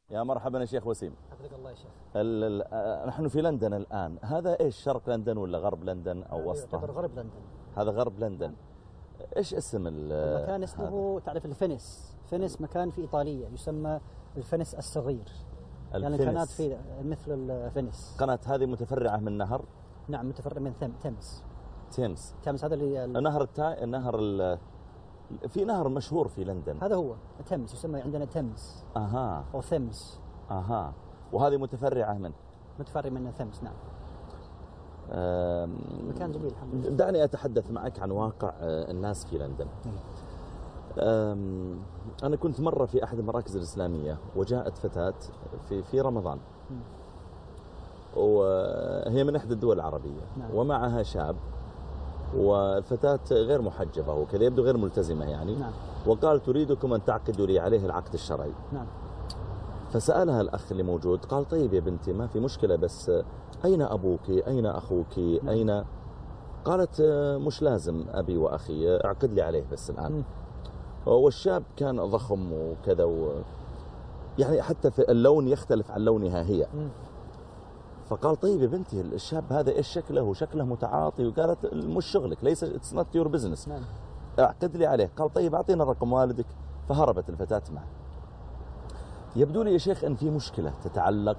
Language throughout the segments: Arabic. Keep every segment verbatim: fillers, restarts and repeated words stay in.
يا مرحبا يا شيخ وسيم. حفظك الله يا شيخ. ال ال نحن في لندن الآن، هذا إيش شرق لندن ولا غرب لندن أو وسطه؟ يعتبر غرب لندن. هذا غرب لندن. إيش اسم المكان؟ اسمه تعرف الفينيس. فينيس مكان في إيطاليا يسمى الفينيس الصغير. يعني قناة في مثل الفينيس. قناة هذه متفرعة من نهر؟ نعم متفرع من ثم تيمز. تيمز. تيمز هذا اللي نهر التا... نهر ال... في نهر مشهور في لندن. هذا هو تيمز، يسمى عندنا تيمز. اها. او ثيمز. اها. وهذه متفرعة من؟ متفرع من ثيمز نعم. أم... مكان جميل الحمد لله. دعني اتحدث معك عن واقع الناس في لندن. أم... انا كنت مرة في احد المراكز الاسلامية وجاءت فتاة في في رمضان. م. وهي من احدى الدول العربية. نعم. ومعها شاب، والفتاة غير محجبة وكذا، يبدو غير ملتزمة يعني. نعم. وقال تريدكم أن تعقدوا لي عليه العقد الشرعي. نعم. فسألها الأخ اللي موجود، قال طيب يا بنتي ما في مشكلة، بس أين أبوك أين أخوك؟ نعم. أين؟ قالت مش لازم أبي وأخي، أعقد لي عليه بس الآن. م. والشاب كان ضخم وكذا و... يعني حتى في اللون يختلف عن لونها هي. م. فقال طيب يا بنتي الشاب هذا ايش شكله؟ وشكله متعاطي. وقالت مش شغلك، ليس اتس نوت يور بزنس، اعقد لي عليه. قال طيب اعطينا رقم والدك. فهربت الفتاة معه. يبدو لي يا شيخ ان في مشكلة تتعلق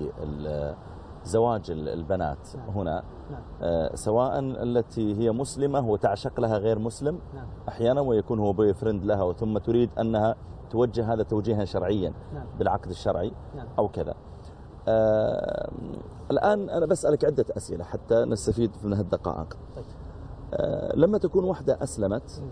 بزواج البنات. نعم. هنا. نعم. آه سواء التي هي مسلمة وتعشق لها غير مسلم. نعم. احيانا ويكون هو بوي فريند لها وثم تريد انها توجه هذا توجيها شرعيا. نعم. بالعقد الشرعي. نعم. او كذا. آه الآن أنا بسألك عدة أسئلة حتى نستفيد من هالدقائق. آه لما تكون واحدة أسلمت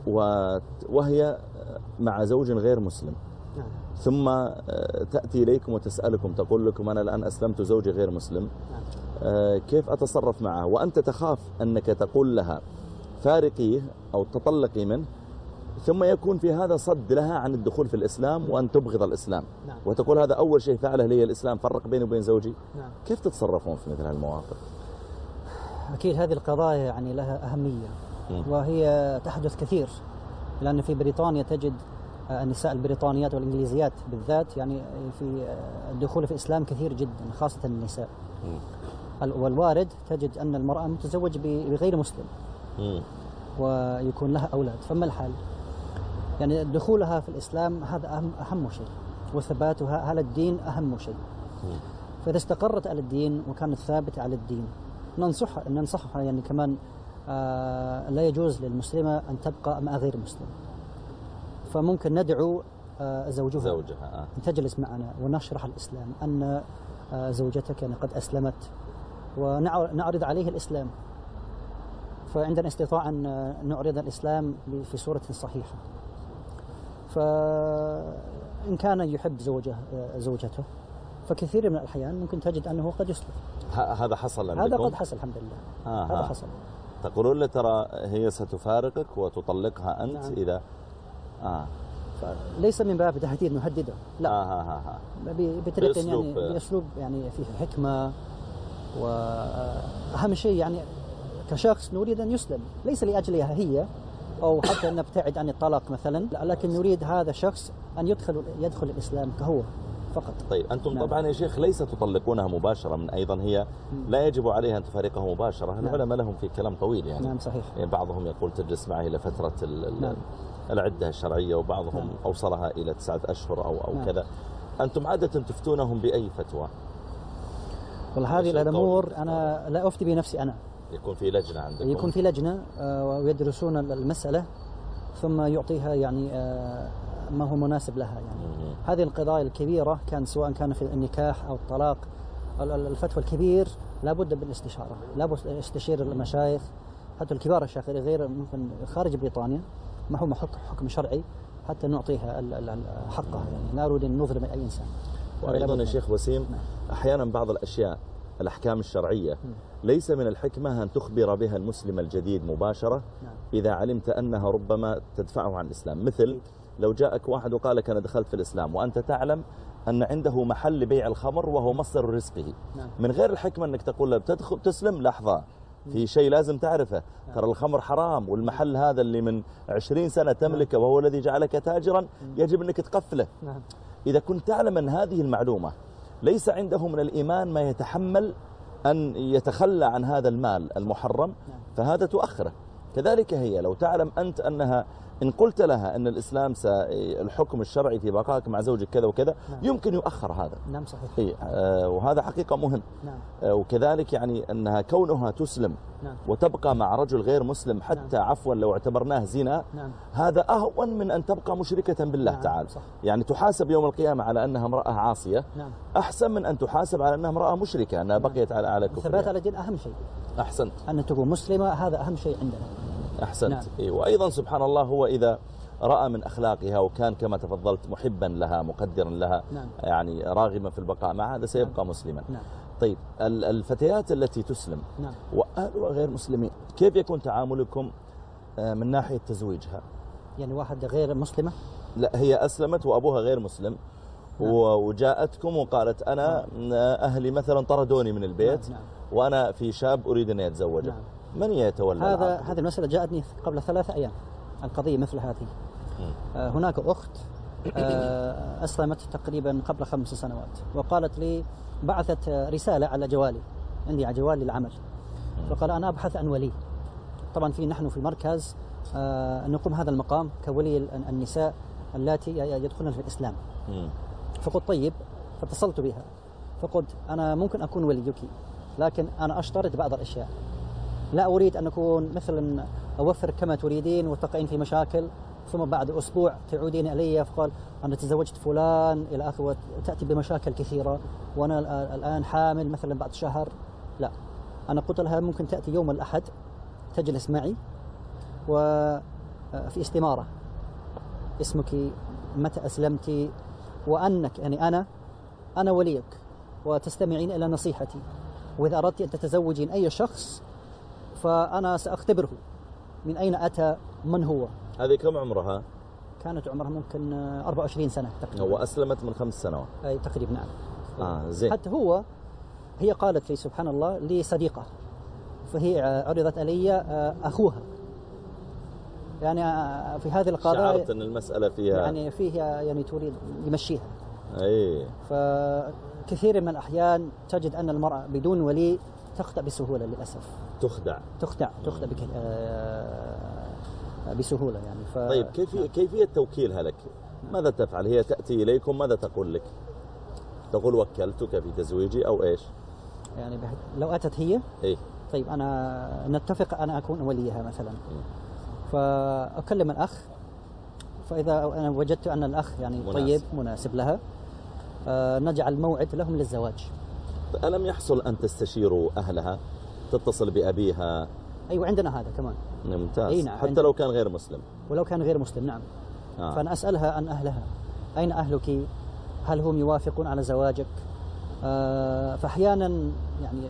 وهي مع زوج غير مسلم، ثم آه تأتي إليكم وتسألكم تقول لكم أنا الآن أسلمت زوجي غير مسلم، آه كيف أتصرف معه؟ وأنت تخاف أنك تقول لها فارقيه أو تطلقي منه، ثم يكون في هذا صد لها عن الدخول في الإسلام وأن تبغض الإسلام. نعم. وتقول هذا أول شيء فعله لي الإسلام، فرق بيني وبين زوجي. نعم. كيف تتصرفون في مثل هالمواقف؟ أكيد هذه القضايا يعني لها أهمية. م. وهي تحدث كثير، لأن في بريطانيا تجد النساء البريطانيات والإنجليزيات بالذات يعني في الدخول في الإسلام كثير جدا، خاصة النساء. م. والوارد تجد أن المرأة متزوج بغير مسلم. م. ويكون لها أولاد، فما الحال؟ يعني دخولها في الإسلام هذا أهم, أهم شيء، وثباتها على الدين أهم شيء. فإذا استقرت على الدين وكانت ثابتة على الدين ننصحها ننصحها يعني كمان آه لا يجوز للمسلمة أن تبقى مع غير مسلم. فممكن ندعو آه زوجها, زوجها. أن تجلس معنا ونشرح الإسلام، أن آه زوجتك يعني قد أسلمت ونعرض عليه الإسلام. فعندنا استطاعة أن نعرض الإسلام في صورة صحيحة. فإن كان يحب زوجه زوجته فكثير من الأحيان ممكن تجد أنه قد يسلم. هذا حصل عندكم؟ هذا قد حصل الحمد لله. آه هذا حصل. تقولون له ترى هي ستفارقك وتطلقها أنت. نعم. إذا آه ليس من باب تهديد نهدده، لا. آه آه آه. بطريقة يعني بأسلوب يعني فيه حكمة. وأهم شيء يعني كشخص نريد أن يسلم، ليس لأجلها هي أو حتى نبتعد عن الطلاق مثلا، لكن نريد هذا الشخص أن يدخل يدخل الإسلام كهو فقط. طيب أنتم نعم. طبعا يا شيخ ليس تطلقونها مباشرة، من أيضا هي لا يجب عليها أن تفارقه مباشرة. نعم. العلماء لهم في كلام طويل يعني. نعم صحيح. يعني بعضهم يقول تجلس معه إلى فترة نعم. العدة الشرعية، وبعضهم نعم. أوصلها إلى تسعة أشهر أو أو نعم. كذا. أنتم عادة تفتونهم بأي فتوى؟ والله هذه الأمور أنا لا أفتي بنفسي أنا. يكون في لجنة عندكم؟ يكون في لجنة ويدرسون المسألة ثم يعطيها يعني ما هو مناسب لها يعني. مم. هذه القضايا الكبيرة كان سواء كان في النكاح أو الطلاق، الفتوى الكبير لابد بالاستشارة، لابد استشير المشايخ حتى الكبار الشيخ غير ممكن خارج بريطانيا، ما هو حكم شرعي حتى نعطيها حقها يعني. لا نريد أن نظلم أي إنسان. وأيضا يا شيخ وسيم نعم. أحيانا بعض الأشياء الأحكام الشرعية م. ليس من الحكمة أن تخبر بها المسلم الجديد مباشرة. نعم. إذا علمت أنها ربما تدفعه عن الإسلام. مثل لو جاءك واحد وقال لك أنا دخلت في الإسلام وأنت تعلم أن عنده محل لبيع الخمر وهو مصدر رزقه. نعم. من غير الحكمة أنك تقول له بتدخل تسلم، لحظة في شيء لازم تعرفه. نعم. ترى الخمر حرام، والمحل هذا اللي من عشرين سنة تملكه وهو الذي جعلك تاجرا يجب أنك تقفله. نعم. إذا كنت تعلم أن هذه المعلومة ليس عنده من الإيمان ما يتحمل أن يتخلى عن هذا المال المحرم فهذا تؤخره. كذلك هي لو تعلم أنت أنها إن قلت لها أن الإسلام الحكم الشرعي في بقائك مع زوجك كذا وكذا نعم. يمكن يؤخر هذا. نعم صحيح. إيه آه وهذا حقيقة مهم. نعم. آه وكذلك يعني أنها كونها تسلم نعم. وتبقى مع رجل غير مسلم حتى نعم. عفوا لو اعتبرناه زنا نعم. هذا أهون من أن تبقى مشركة بالله نعم. تعالى. صح. يعني تحاسب يوم القيامة على أنها امرأة عاصية نعم. أحسن من أن تحاسب على أنها امرأة مشركة أنها نعم. بقيت على على كفر. ثبات على الدين أهم شيء. أحسنت. أن تكون مسلمة هذا أهم شيء عندنا. أحسنت. نعم. إيه وأيضا سبحان الله هو إذا رأى من أخلاقها وكان كما تفضلت محبا لها مقدرا لها نعم. يعني راغبا في البقاء معها هذا سيبقى نعم. مسلما نعم. طيب الفتيات التي تسلم نعم. وأهلها غير مسلمين كيف يكون تعاملكم من ناحية تزويجها؟ يعني واحدة غير مسلمة؟ لا هي أسلمت وأبوها غير مسلم نعم. وجاءتكم وقالت أنا نعم. أهلي مثلا طردوني من البيت نعم. نعم. وأنا في شاب أريد أن يتزوجه نعم. من يتولى هذا هذه المسألة جاءتني قبل ثلاثة أيام القضية مثل هذه. آه هناك أخت آه أسلمت تقريبا قبل خمس سنوات وقالت لي بعثت رسالة على جوالي عندي على جوالي العمل فقال أنا أبحث عن ولي. طبعا في نحن في المركز آه نقوم هذا المقام كولي النساء اللاتي يدخلن في الإسلام. فقلت طيب فاتصلت بها فقلت أنا ممكن أكون وليك لكن أنا أشترط بعض الأشياء لا أريد أن أكون مثلا أوفر كما تريدين وتقعين في مشاكل ثم بعد أسبوع تعودين إلي فقال أنا تزوجت فلان إلى آخره وتأتي بمشاكل كثيرة وأنا الآن حامل مثلا بعد شهر. لا أنا قلت لها ممكن تأتي يوم الأحد تجلس معي وفي استمارة اسمك متى أسلمتي وأنك يعني أنا أنا وليك وتستمعين إلى نصيحتي وإذا أردت أن تتزوجين أي شخص فأنا سأختبره من أين أتى من هو. هذه كم عمرها؟ كانت عمرها ممكن أربعة وعشرين سنة تقريبا. هو أسلمت من خمس سنوات أي تقريبا نعم. آه زين. حتى هو هي قالت لي سبحان الله لي صديقة فهي عرضت علي أخوها يعني في هذه القضايا شعرت أن المسألة فيها يعني فيها يعني تريد يمشيها. أي فكثير من الأحيان تجد أن المرأة بدون ولي تخدع بسهولة للأسف. تخدع تخدع تخدع بك بسهولة يعني. ف... طيب كيف كيفية توكيلها لك؟ ماذا تفعل؟ هي تأتي إليكم ماذا تقول لك؟ تقول وكلتك في تزويجي أو إيش؟ يعني لو أتت هي إيه؟ طيب أنا نتفق أنا أكون وليها مثلا فأكلم الأخ فإذا أنا وجدت أن الأخ يعني مناسب. طيب مناسب لها آه نجعل موعد لهم للزواج. ألم يحصل أن تستشيروا أهلها تتصل بأبيها؟ أيوة عندنا هذا كمان. ممتاز. نعم حتى عندنا. لو كان غير مسلم ولو كان غير مسلم نعم آه. فأنا أسألها عن أهلها أين أهلك هل هم يوافقون على زواجك آه فأحيانا يعني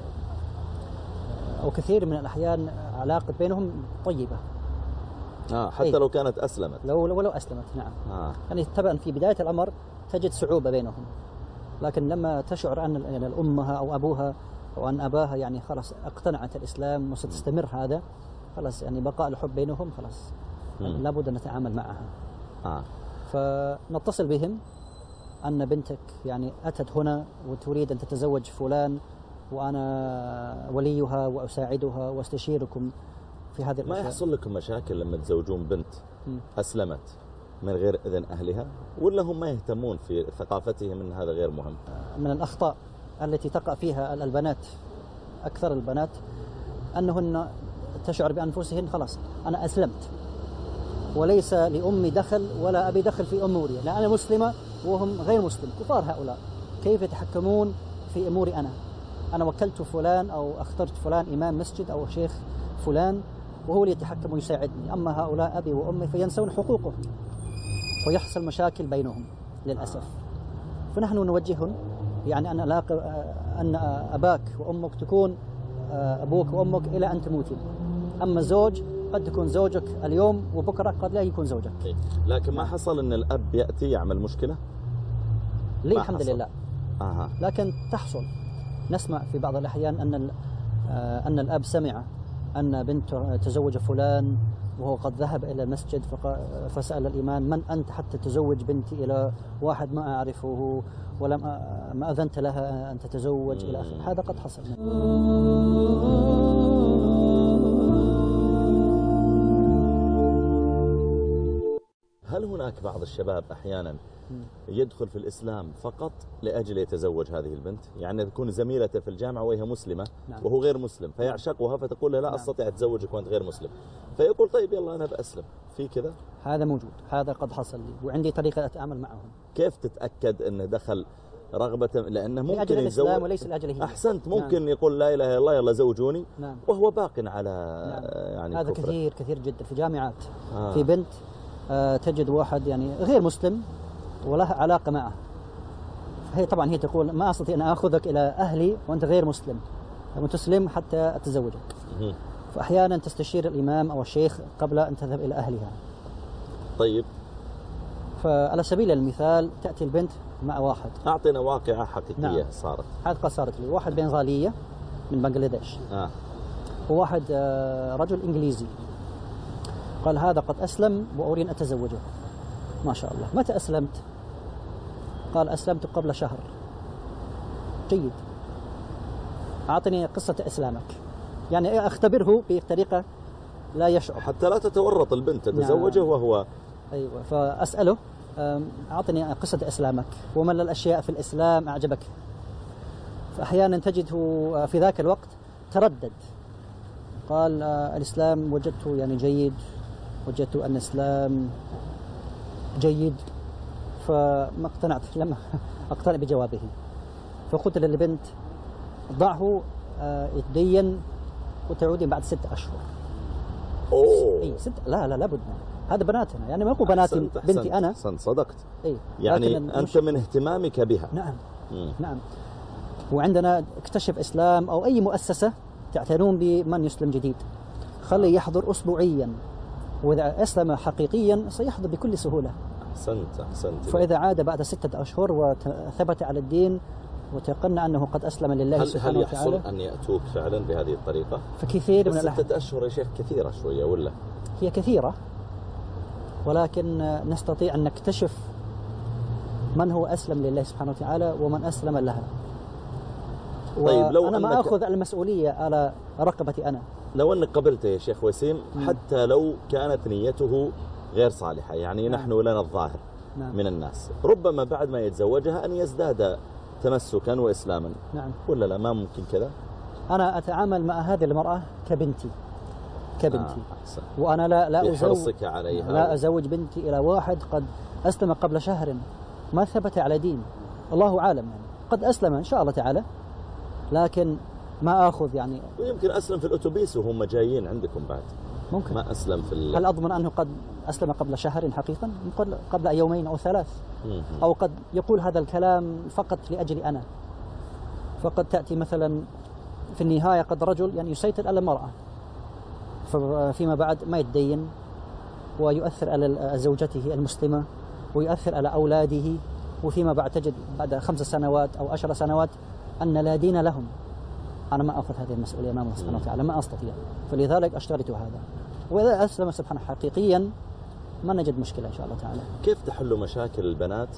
أو كثير من الأحيان علاقة بينهم طيبة آه حتى أي. لو كانت أسلمت لو ولو أسلمت نعم آه. يعني طبعا في بداية الأمر تجد صعوبة بينهم لكن لما تشعر أن يعني أمها أو أبوها أو أن أباها يعني خلاص اقتنعت الإسلام وستستمر هذا خلاص يعني بقاء الحب بينهم خلاص يعني لابد أن نتعامل معها آه. فنتصل بهم أن بنتك يعني أتت هنا وتريد أن تتزوج فلان وأنا وليها وأساعدها واستشيركم في هذه الأشياء. ما يحصل لكم مشاكل لما تزوجون بنت أسلمت من غير إذن أهلها ولا هم ما يهتمون في ثقافتهم أن هذا غير مهم؟ من الأخطاء التي تقع فيها البنات أكثر البنات أنهن تشعر بأنفسهن خلاص أنا أسلمت وليس لأمي دخل ولا أبي دخل في أموري لأن أنا مسلمة وهم غير مسلم كفار هؤلاء كيف يتحكمون في أموري أنا أنا وكلت فلان أو اخترت فلان إمام مسجد أو شيخ فلان وهو اللي يتحكم ويساعدني أما هؤلاء أبي وأمي فينسون حقوقهم ويحصل مشاكل بينهم للأسف. فنحن نوجههم يعني أن ألاقي أن أباك وأمك تكون أبوك وأمك إلى أن تموتين أما زوج قد تكون زوجك اليوم وبكرة قد لا يكون زوجك. لكن ما حصل أن الأب يأتي يعمل مشكلة؟ لي الحمد لله آه. لكن تحصل نسمع في بعض الأحيان أن أن الأب سمع أن بنت تزوج فلان وهو قد ذهب إلى المسجد فسأل الإمام: من أنت حتى تزوج بنتي إلى واحد ما أعرفه ولم ما أذنت لها أن تتزوج إلى آخره. هذا قد حصل. هل هناك بعض الشباب أحيانا يدخل في الإسلام فقط لأجل يتزوج هذه البنت؟ يعني تكون زميلته في الجامعة وهي مسلمة، نعم. وهو غير مسلم فيعشقها فتقول له: لا، نعم. أستطيع أتزوجك وأنت غير مسلم، فيقول: طيب يلا أنا بأسلم. في كذا؟ هذا موجود، هذا قد حصل لي وعندي طريقة أتعامل معهم. كيف تتأكد أنه دخل رغبة؟ لأنه ممكن لأجل الإسلام وليس لأجله هي. أحسنت. ممكن، نعم. يقول: لا إله إلا الله، يلا زوجوني، نعم. وهو باق على، نعم. يعني هذا كفر. كثير كثير جدا في جامعات. آه. في بنت آه تجد واحد يعني غير مسلم ولها علاقة معه، هي طبعا هي تقول: ما أستطيع أن أخذك إلى أهلي وأنت غير مسلم، وتسلم حتى أتزوجك. فأحيانا تستشير الإمام أو الشيخ قبل أن تذهب إلى أهلها. طيب، فعلى سبيل المثال تأتي البنت مع واحد. أعطينا واقعة حقيقية. نعم. صارت هذه قد صارت لي. واحد بنغالية من بنغلاديش، آه. وواحد رجل إنجليزي. قال: هذا قد أسلم وأريد أن أتزوجه. ما شاء الله. متى أسلمت؟ قال: أسلمت قبل شهر. جيد، أعطني قصة إسلامك، يعني أختبره بطريقة لا يشعر حتى لا تتورط البنت تتزوجه. نعم. وهو أيوة. فأسأله: أعطني قصة إسلامك، وما الأشياء في الإسلام أعجبك؟ فأحيانا تجده في ذاك الوقت تردد. قال: الإسلام وجدته يعني جيد، وجدت أن الإسلام جيد. فما اقتنعت، لما اقتنع بجوابه. فقلت للبنت: ضعه يتدين وتعودين بعد ست أشهر. أوه. أي ست لا لا لابد. هذا بناتنا، يعني ما أقول بناتي، أحسنت بنتي أحسنت أنا. أحسنت صدقت. أي. يعني أنت من اهتمامك بها. نعم. مم. نعم. وعندنا اكتشف إسلام أو أي مؤسسة تعتنون بمن يسلم جديد، خليه يحضر أسبوعيا، وإذا أسلم حقيقيا سيحضر بكل سهولة. أحسنت أحسنت. فإذا عاد بعد ستة أشهر وثبت على الدين وتقنع أنه قد أسلم لله سبحانه وتعالى. هل يحصل أن يأتوك فعلا بهذه الطريقة؟ فكثير من الأحيان. ستة أشهر يا شيخ كثيرة شوية ولا؟ هي كثيرة، ولكن نستطيع أن نكتشف من هو أسلم لله سبحانه وتعالى ومن أسلم لها. طيب، لو أنا ما أخذ المسؤولية على رقبتي أنا. لو أنك قبلته يا شيخ وسيم، حتى لو كانت نيته غير صالحة، يعني نعم. نحن لنا الظاهر نعم. من الناس، ربما بعد ما يتزوجها أن يزداد تمسكا وإسلاما. نعم. ولا لا، ما ممكن كذا؟ أنا أتعامل مع هذه المرأة كبنتي كبنتي آه. وأنا لا لا أزوج عليها لا أزوج بنتي إلى واحد قد أسلم قبل شهر ما ثبت على دين. الله عالم، يعني قد أسلم إن شاء الله تعالى، لكن ما أخذ يعني. ويمكن أسلم في الأتوبيس وهم جايين عندكم بعد. ممكن. ما أسلم في ال... هل أضمن أنه قد أسلم قبل شهر حقيقا؟ قبل قبل يومين أو ثلاث. مم. أو قد يقول هذا الكلام فقط لأجل أنا. فقد تأتي مثلا في النهاية قد رجل يعني يسيطر على المرأة، فيما بعد ما يتدين ويؤثر على زوجته المسلمة ويؤثر على أولاده، وفيما بعد تجد بعد خمس سنوات أو عشر سنوات أن لا دين لهم. أنا ما أخذ هذه المسؤولية أمام الله سبحانه وتعالى، ما أستطيع، فلذلك أشترط هذا. وإذا أسلم سبحانه حقيقيا ما نجد مشكلة إن شاء الله تعالى. كيف تحل مشاكل البنات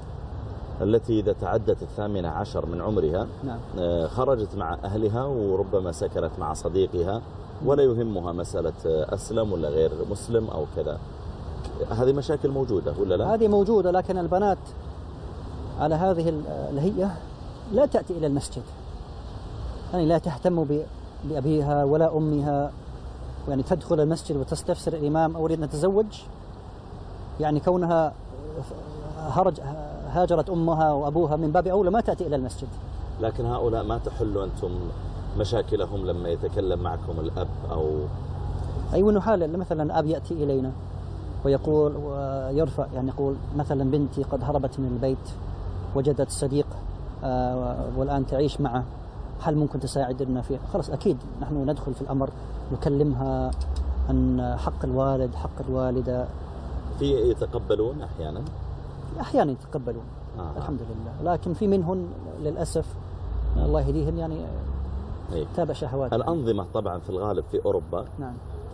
التي إذا تعدت الثامنة عشر من عمرها نعم. خرجت مع أهلها وربما سكنت مع صديقها ولا يهمها مسألة أسلم ولا غير مسلم أو كذا؟ هذه مشاكل موجودة ولا لا؟ هذه موجودة، لكن البنات على هذه الهيئة لا تأتي إلى المسجد، يعني لا تهتم بأبيها ولا أمها، يعني تدخل المسجد وتستفسر الإمام أريد أن نتزوج، يعني كونها هرج هاجرت أمها وأبوها من باب أولى ما تأتي إلى المسجد. لكن هؤلاء ما تحلوا أنتم مشاكلهم لما يتكلم معكم الأب أو أيوة نحال؟ مثلا أب يأتي إلينا ويقول ويرفع يعني يقول مثلا بنتي قد هربت من البيت، وجدت صديق والآن تعيش معه، هل ممكن تساعدنا فيه؟ خلاص أكيد نحن ندخل في الأمر، نكلمها عن حق الوالد حق الوالدة. في يتقبلون أحيانا؟ أحيانا يتقبلون آه. الحمد لله، لكن في منهم للأسف الله يهديهم يعني إيه؟ تابع شهوات. الأنظمة طبعا في الغالب في أوروبا نعم.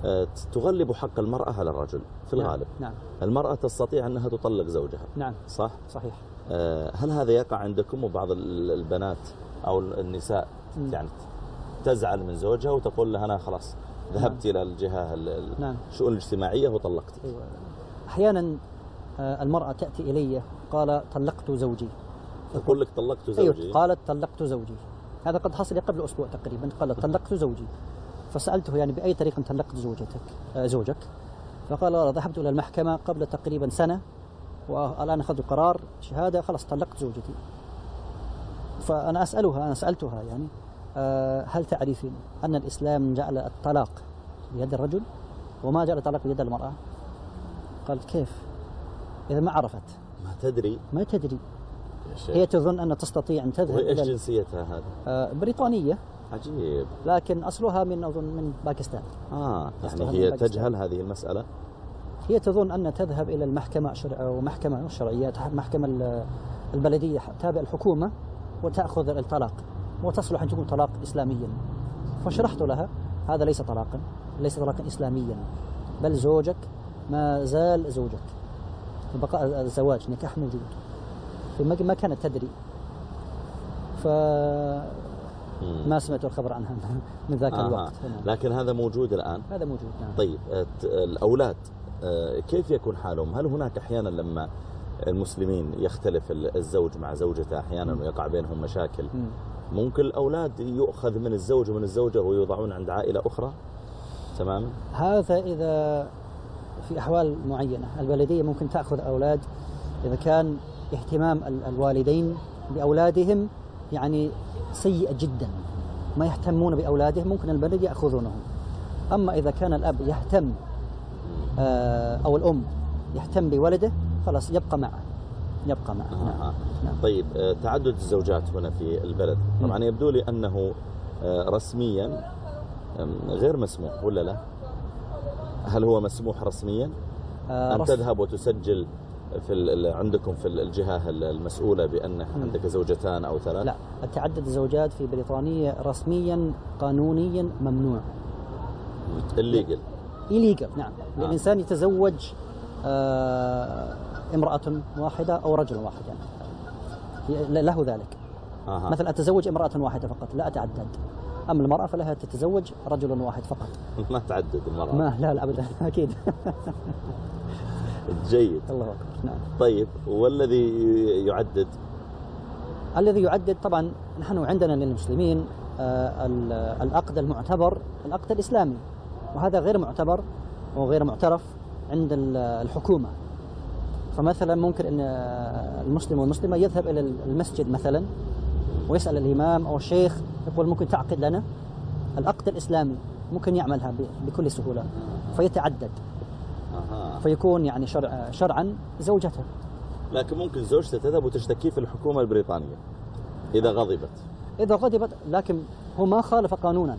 تغلب حق المرأة على الرجل في الغالب. نعم. نعم. المرأة تستطيع أنها تطلق زوجها. نعم. صح؟ صحيح. هل هذا يقع عندكم؟ وبعض البنات أو النساء م. يعني تزعل من زوجها وتقول لها أنا خلاص ذهبت نعم. إلى الجهة نعم. الشؤون الاجتماعية وطلقت. أيوة. أحيانا المرأة تأتي إلي قال طلقت زوجي. تقول لك طلقت زوجي. أيوة. قالت طلقت زوجي. هذا قد حصل قبل أسبوع تقريبا. قالت طلقت زوجي. فسألته يعني بأي طريقة طلقت زوجتك زوجك؟ فقال ذهبت إلى المحكمة قبل تقريبا سنة والآن أخذت قرار شهادة خلاص طلقت زوجتي. فأنا أسألها أنا سألتها يعني هل تعرفين أن الإسلام جعل الطلاق بيد الرجل وما جعل الطلاق بيد المرأة؟ قالت كيف؟ إذا ما عرفت ما تدري ما تدري هي تظن أن تستطيع أن تذهب. وإيش جنسيتها هذه؟ بريطانية. عجيب. لكن أصلها من أظن من باكستان. آه يعني هي تجهل هذه المسألة. هي تظن أن تذهب إلى المحكمة أو محكمة الشرعية محكمة البلدية تابع الحكومة وتأخذ الطلاق وتصلح أن تكون طلاق إسلاميا. فشرحت لها هذا ليس طلاقا ليس طلاقا إسلاميا بل زوجك ما زال زوجك بقاء الزواج نكاح موجود. ما كانت تدري فما سمعت الخبر عنها من ذاك آه الوقت. لكن هذا موجود الآن. هذا موجود نعم. طيب الأولاد كيف يكون حالهم؟ هل هناك أحيانا لما المسلمين يختلف الزوج مع زوجته أحيانا ويقع بينهم مشاكل م. ممكن الأولاد يؤخذ من الزوج ومن الزوجة ويوضعون عند عائلة أخرى؟ تمام. هذا إذا في أحوال معينة البلدية ممكن تأخذ أولاد إذا كان اهتمام الوالدين بأولادهم يعني سيء جدا ما يهتمون بأولادهم ممكن البلدية يأخذونهم. أما إذا كان الأب يهتم أو الأم يهتم بولده خلاص يبقى معه يبقى معه. آه. نعم. نعم. طيب تعدد الزوجات هنا في البلد طبعا م. يبدو لي أنه رسميا غير مسموح ولا لا؟ هل هو مسموح رسميا آه أن رسم. تذهب وتسجل في عندكم في الجهة المسؤولة بأن م. عندك زوجتان أو ثلاث؟ لا، التعدد الزوجات في بريطانيا رسميا قانونيا ممنوع. الليجل إليجل نعم. آه. الإنسان يتزوج آه امرأة واحدة أو رجل واحد يعني له ذلك. آه. مثلا أتزوج امرأة واحدة فقط لا أتعدد. أما المرأة فلها تتزوج رجل واحد فقط. ما تعدد المرأة؟ ما لا لا أبدا أكيد. جيد. الله أكبر. نعم. طيب والذي يعدد؟ الذي يعدد طبعا نحن عندنا للمسلمين آه العقد المعتبر العقد الإسلامي وهذا غير معتبر وغير معترف عند الحكومة. فمثلا ممكن أن المسلم والمسلمة يذهب إلى المسجد مثلا ويسأل الإمام أو الشيخ يقول ممكن تعقد لنا العقد الإسلامي ممكن يعملها بكل سهولة فيتعدد. أه. فيكون يعني شرع شرعا زوجته. لكن ممكن زوجته تذهب وتشتكي في الحكومة البريطانية إذا غضبت. إذا غضبت لكن هو ما خالف قانونا.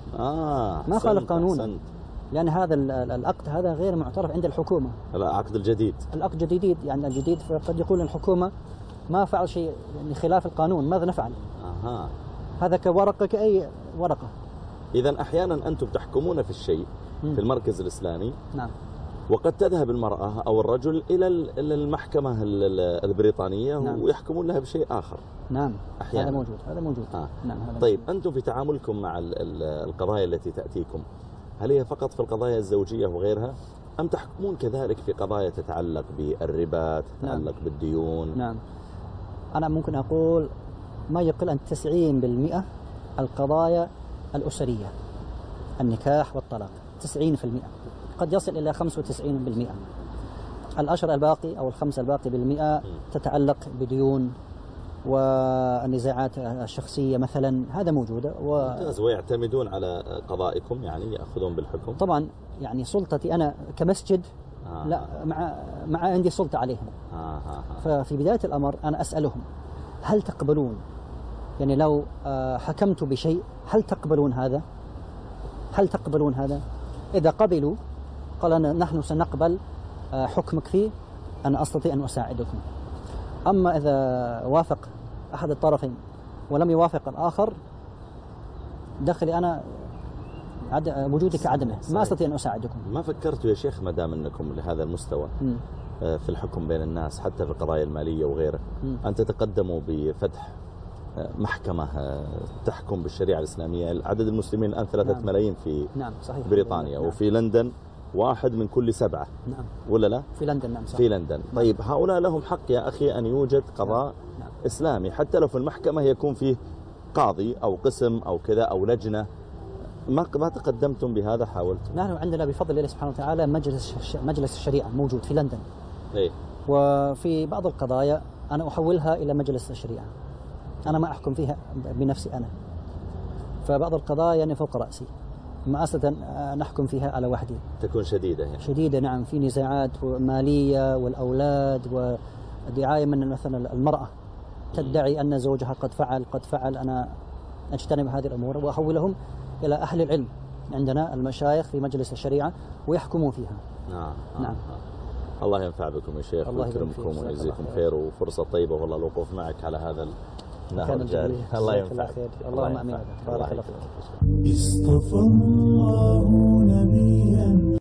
آه ما خالف قانونا سنت. لأن هذا العقد هذا غير معترف عند الحكومة. العقد الجديد. العقد الجديد يعني الجديد فقد يقول الحكومة ما فعل شيء يعني خلاف القانون ماذا نفعل؟ أها. هذا كورقة كأي ورقة. إذا أحيانا أنتم تحكمون في الشيء م. في المركز الإسلامي. نعم. وقد تذهب المرأة أو الرجل إلى المحكمة البريطانية نعم. ويحكمون لها بشيء آخر. نعم. أحيانا. هذا موجود هذا موجود. آه. نعم. هذا طيب موجود. أنتم في تعاملكم مع القضايا التي تأتيكم هل هي فقط في القضايا الزوجية وغيرها أم تحكمون كذلك في قضايا تتعلق بالربا تتعلق نعم. بالديون؟ نعم. أنا ممكن أقول ما يقل عن تسعين بالمئة القضايا الأسرية النكاح والطلاق تسعين في المئة قد يصل إلى خمسة وتسعين بالمئة. العشر الباقي أو الخمسة الباقي بالمئة تتعلق بديون والنزاعات الشخصية مثلا هذا موجودة و... ويعتمدون على قضائكم يعني يأخذون بالحكم. طبعا يعني سلطتي أنا كمسجد آه. لا مع مع عندي سلطة عليهم. آه آه آه. ففي بداية الأمر أنا أسألهم هل تقبلون يعني لو حكمت بشيء هل تقبلون هذا؟ هل تقبلون هذا؟ إذا قبلوا قال نحن سنقبل حكمك فيه أنا أستطيع أن أساعدكم. أما إذا وافق أحد الطرفين ولم يوافق الآخر دخلي أنا وجودك عدمه، ما أستطيع أن أساعدكم. ما فكرتوا يا شيخ ما دام أنكم لهذا المستوى م. في الحكم بين الناس حتى في القضايا المالية وغيره م. أن تتقدموا بفتح محكمة تحكم بالشريعة الإسلامية؟ عدد المسلمين الآن ثلاثة نعم. ملايين في نعم صحيح. بريطانيا نعم. وفي لندن واحد من كل سبعة نعم. ولا لا؟ في لندن نعم صحيح. في لندن. طيب هؤلاء لهم حق يا أخي أن يوجد قضاء نعم. نعم. إسلامي، حتى لو في المحكمة يكون فيه قاضي أو قسم أو كذا أو لجنة. ما ما تقدمتم بهذا؟ حاولتم؟ نحن عندنا بفضل الله سبحانه وتعالى مجلس مجلس الشريعة موجود في لندن. إيه؟ وفي بعض القضايا أنا أحولها إلى مجلس الشريعة، أنا ما أحكم فيها بنفسي أنا، فبعض القضايا يعني فوق رأسي ما أستطيع أن أحكم فيها على وحدي. تكون شديدة يعني. شديدة نعم، في نزاعات مالية والأولاد ودعاية من مثلا المرأة تدعي أن زوجها قد فعل قد فعل أنا أجتنب هذه الأمور وأحولهم إلى أهل العلم عندنا المشايخ في مجلس الشريعة ويحكمون فيها. آه. نعم. آه. الله ينفع بكم يا شيخ ويكرمكم ويجزيكم خير، وفرصة طيبة والله الوقوف معك على هذا النهر الجاري. الله ينفع. اللهم آمين. بارك الله فيك.